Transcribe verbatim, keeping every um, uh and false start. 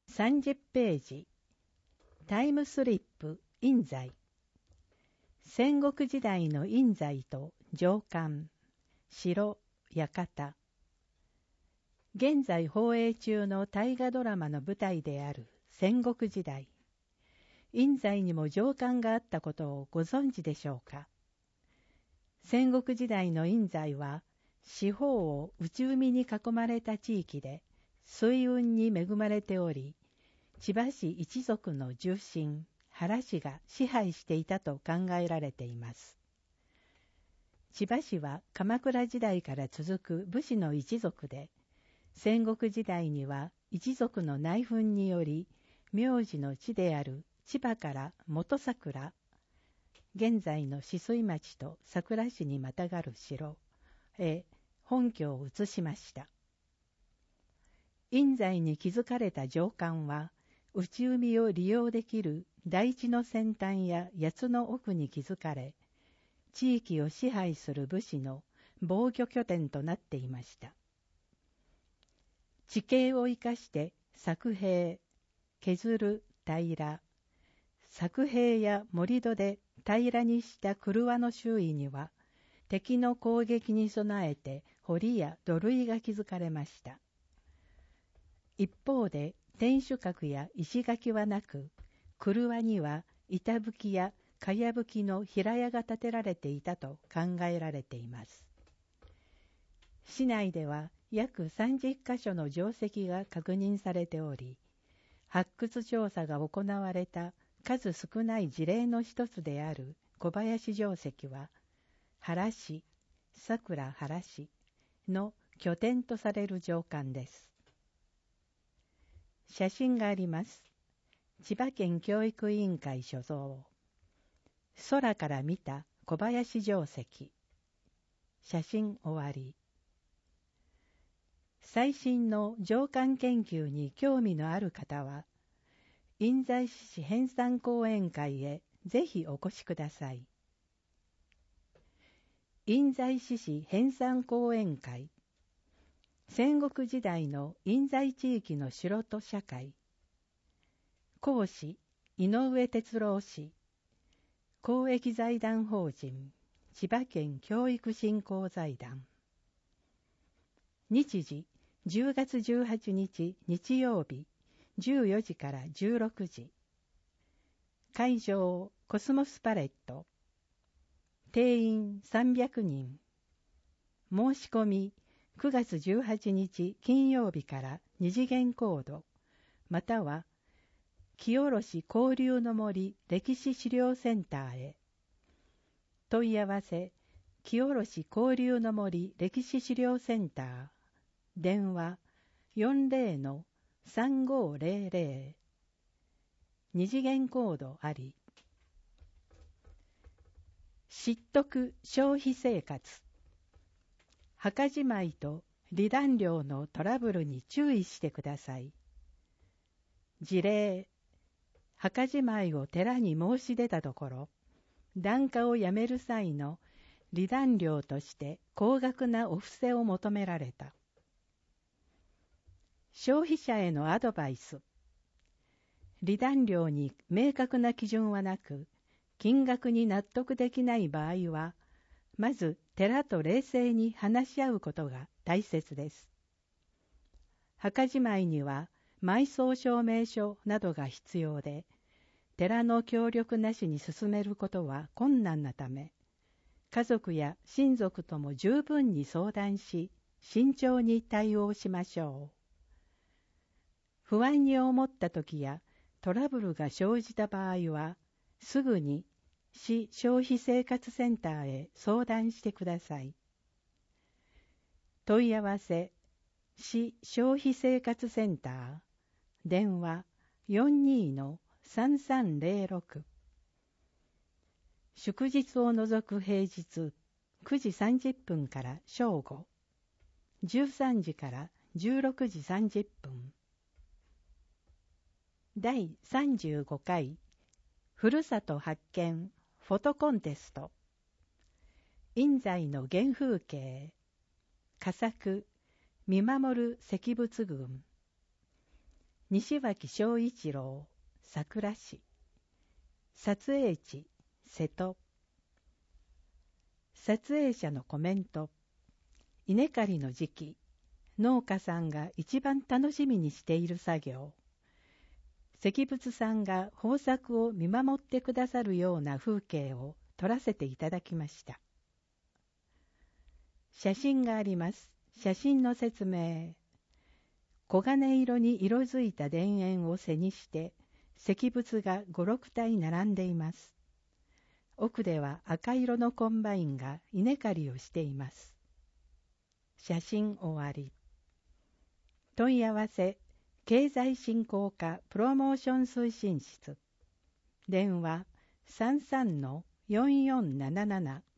さんじゅっページ、タイムスリップ印西。戦国時代の印西と城関、城、館。現在放映中の大河ドラマの舞台である戦国時代。印西にも城関があったことをご存知でしょうか。戦国時代の印西は四方を内海に囲まれた地域で水運に恵まれており、千葉市一族の重臣、原氏が支配していたと考えられています。千葉市は鎌倉時代から続く武士の一族で、戦国時代には一族の内紛により、名字の地である千葉から元桜、現在の止水町と桜市にまたがる城へ本拠を移しました。印西に築かれた城関は、内海を利用できる台地の先端や八つの奥に築かれ、地域を支配する武士の防御拠点となっていました。地形を生かして作兵、削る平、作兵や盛り土で平らにした廓の周囲には、敵の攻撃に備えて堀や土塁が築かれました。一方で天守閣や石垣はなく、廓には板葺きや茅葺きの平屋が建てられていたと考えられています。市内では約さんじゅっかしょの城跡が確認されており、発掘調査が行われた数少ない事例の一つである小林城跡は、原市、桜原市の拠点とされる城関です。写真があります。千葉県教育委員会所蔵。空から見た小林城跡。写真終わり。最新の城関研究に興味のある方は、印西市編纂講演会へぜひお越しください。印西市市編纂講演会。戦国時代の印西地域の城と社会。講師、井上哲郎氏。公益財団法人、千葉県教育振興財団。日時、じゅうがつじゅうはちにち日曜日、じゅうよじからじゅうろくじ。会場、コスモスパレット。定員さんびゃくにん。申し込み、くがつじゅうはちにち金曜日から二次元コード、または、清卸交流の森歴史資料センターへ。問い合わせ、清卸交流の森歴史資料センター。電話 よんじゅうのさんごーぜろぜろ。二次元コードあり。知得消費生活。墓じまいと離檀料のトラブルに注意してください。事例、墓じまいを寺に申し出たところ、檀家を辞める際の離檀料として高額なお布施を求められた。消費者へのアドバイス。離檀料に明確な基準はなく、金額に納得できない場合は、まず寺と冷静に話し合うことが大切です。墓じまいには埋葬証明書などが必要で、寺の協力なしに進めることは困難なため、家族や親族とも十分に相談し、慎重に対応しましょう。不安に思ったときやトラブルが生じた場合は、すぐに市消費生活センターへ相談してください。問い合わせ、市消費生活センター、電話 よんじゅうのさんさんぜろろく。祝日を除く平日くじさんじゅっぷんから正午、じゅうさんじからじゅうろくじさんじゅっぷん。だいさんじゅうごかいふるさと発見フォトコンテスト。印西の原風景。佳作見守る石仏群。 西脇正一郎、桜市。撮影地、瀬戸。撮影者のコメント。稲刈りの時期、農家さんが一番楽しみにしている作業。石仏さんが豊作を見守ってくださるような風景を撮らせていただきました。写真があります。写真の説明。黄金色に色づいた田園を背にして石仏が五六体並んでいます。奥では赤色のコンバインが稲刈りをしています。写真終わり。問い合わせ経済振興課プロモーション推進室。電話 さんさんのよんよんなななな